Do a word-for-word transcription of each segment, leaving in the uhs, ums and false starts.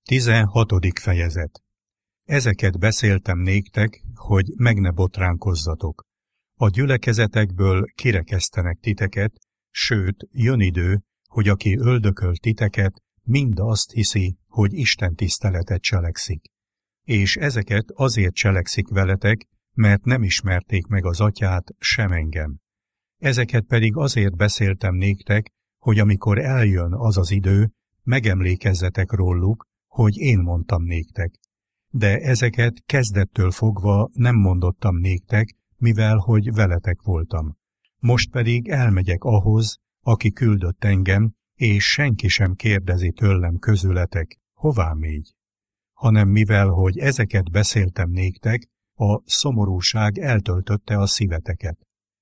Tizenhatodik fejezet. Ezeket beszéltem néktek, hogy meg ne botránkozzatok. A gyülekezetekből kirekesztenek titeket, sőt, jön idő, hogy aki öldököl titeket, mind azt hiszi, hogy Isten tiszteletet cselekszik. És ezeket azért cselekszik veletek, mert nem ismerték meg az atyát, sem engem. Ezeket pedig azért beszéltem néktek, hogy amikor eljön az az idő, megemlékezzetek róluk, hogy én mondtam néktek. De ezeket kezdettől fogva nem mondottam néktek, mivel hogy veletek voltam. Most pedig elmegyek ahhoz, aki küldött engem, és senki sem kérdezi tőlem közületek, hová mégy. Hanem mivel hogy ezeket beszéltem néktek, a szomorúság eltöltötte a szíveteket.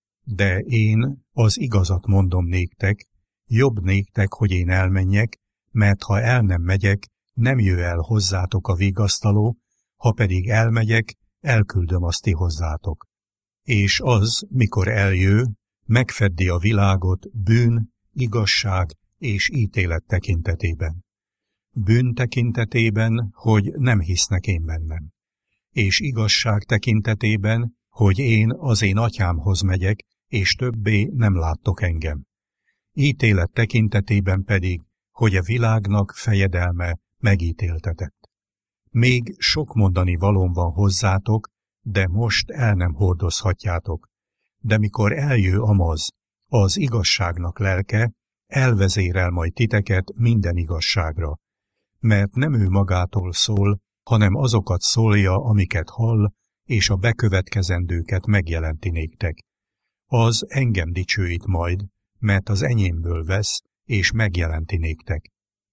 De én az igazat mondom néktek, jobb néktek, hogy én elmenjek, mert ha el nem megyek, nem jöjj el hozzátok a vigasztaló, ha pedig elmegyek, elküldöm azt ti hozzátok. És az, mikor eljö, megfeddi a világot bűn, igazság és ítélet tekintetében. Bűn tekintetében, hogy nem hisznek én bennem. És igazság tekintetében, hogy én az én atyámhoz megyek, és többé nem láttok engem. Ítélet tekintetében pedig, hogy a világnak fejedelme megítéltetett. Még sok mondani valóm van hozzátok, de most el nem hordozhatjátok. De mikor eljő Amaz, az igazságnak lelke, elvezérel majd titeket minden igazságra. Mert nem ő magától szól, hanem azokat szólja, amiket hall, és a bekövetkezendőket megjelenti néktek. Az engem dicsőít majd, mert az enyémből vesz, és megjelenti néktek.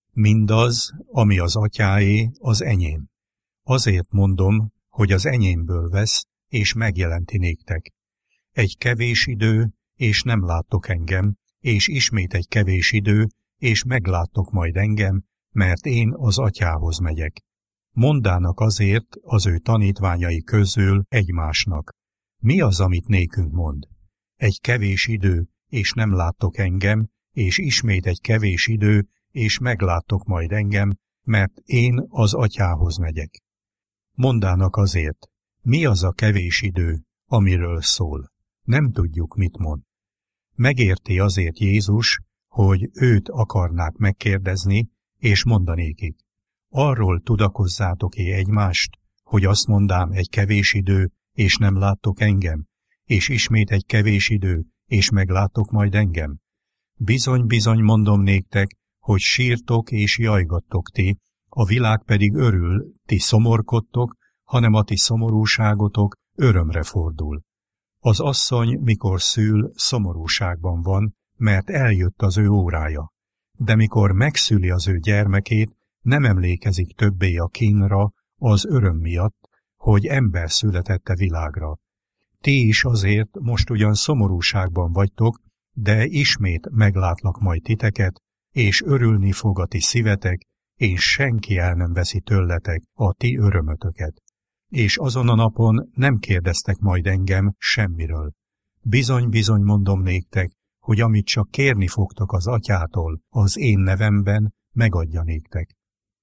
Mindaz, ami az atyáé, az enyém. Azért mondom, hogy az enyémből vesz, és megjelenti néktek. Egy kevés idő, és nem láttok engem, és ismét egy kevés idő, és megláttok majd engem, mert én az atyához megyek. Mondának azért az ő tanítványai közül egymásnak. Mi az, amit nékünk mond? Egy kevés idő, és nem láttok engem, és ismét egy kevés idő, és megláttok majd engem, mert én az atyához megyek. Mondának azért, mi az a kevés idő, amiről szól? Nem tudjuk, mit mond. Megérti azért Jézus, hogy őt akarnák megkérdezni, és mondanékik. Arról tudakozzátok-e egymást, hogy azt mondám egy kevés idő, és nem láttok engem, és ismét egy kevés idő, és megláttok majd engem? Bizony-bizony mondom néktek, hogy sírtok és jajgattok ti, a világ pedig örül, ti szomorkodtok, hanem a ti szomorúságotok örömre fordul. Az asszony, mikor szül, szomorúságban van, mert eljött az ő órája. De mikor megszüli az ő gyermekét, nem emlékezik többé a kínra, az öröm miatt, hogy ember születette világra. Ti is azért most ugyan szomorúságban vagytok, de ismét meglátlak majd titeket, és örülni fog a ti szívetek, és senki el nem veszi tőletek a ti örömötöket. És azon a napon nem kérdeztek majd engem semmiről. Bizony-bizony mondom néktek, hogy amit csak kérni fogtok az atyától, az én nevemben, megadja néktek.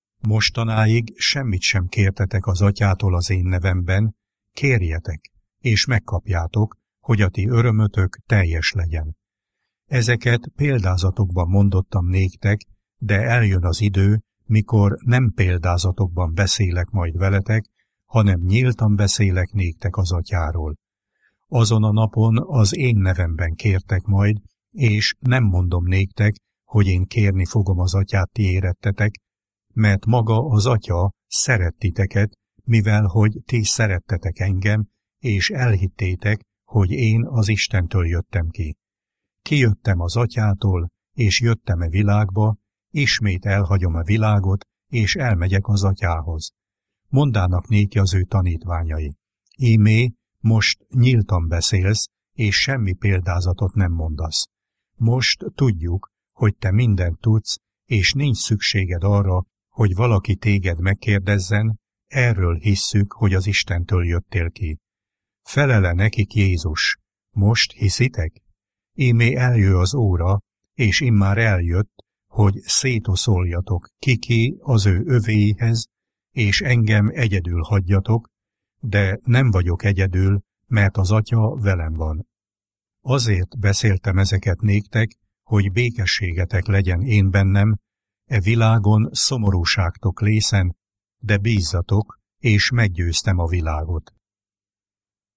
Mostanáig semmit sem kértetek az atyától az én nevemben, kérjetek, és megkapjátok, hogy a ti örömötök teljes legyen. Ezeket példázatokban mondottam néktek, de eljön az idő, mikor nem példázatokban beszélek majd veletek, hanem nyíltan beszélek néktek az atyáról. Azon a napon az én nevemben kértek majd, és nem mondom néktek, hogy én kérni fogom az atyát ti érettetek, mert maga az atya szeret titeket, mivel hogy ti szerettetek engem, és elhittétek, hogy én az Istentől jöttem ki. Kijöttem az atyától, és jöttem a világba, ismét elhagyom a világot, és elmegyek az atyához. Mondának néki az ő tanítványai. Ímé, most nyíltan beszélsz, és semmi példázatot nem mondasz. Most tudjuk, hogy te mindent tudsz, és nincs szükséged arra, hogy valaki téged megkérdezzen, erről hisszük, hogy az Istentől jöttél ki. Felele nekik Jézus, most hiszitek? Ímé eljö az óra, és immár eljött, hogy szétoszoljatok kiki az ő övéihez, és engem egyedül hagyjatok, de nem vagyok egyedül, mert az Atya velem van. Azért beszéltem ezeket néktek, hogy békességetek legyen én bennem, e világon szomorúságtok lészen, de bízzatok, és meggyőztem a világot.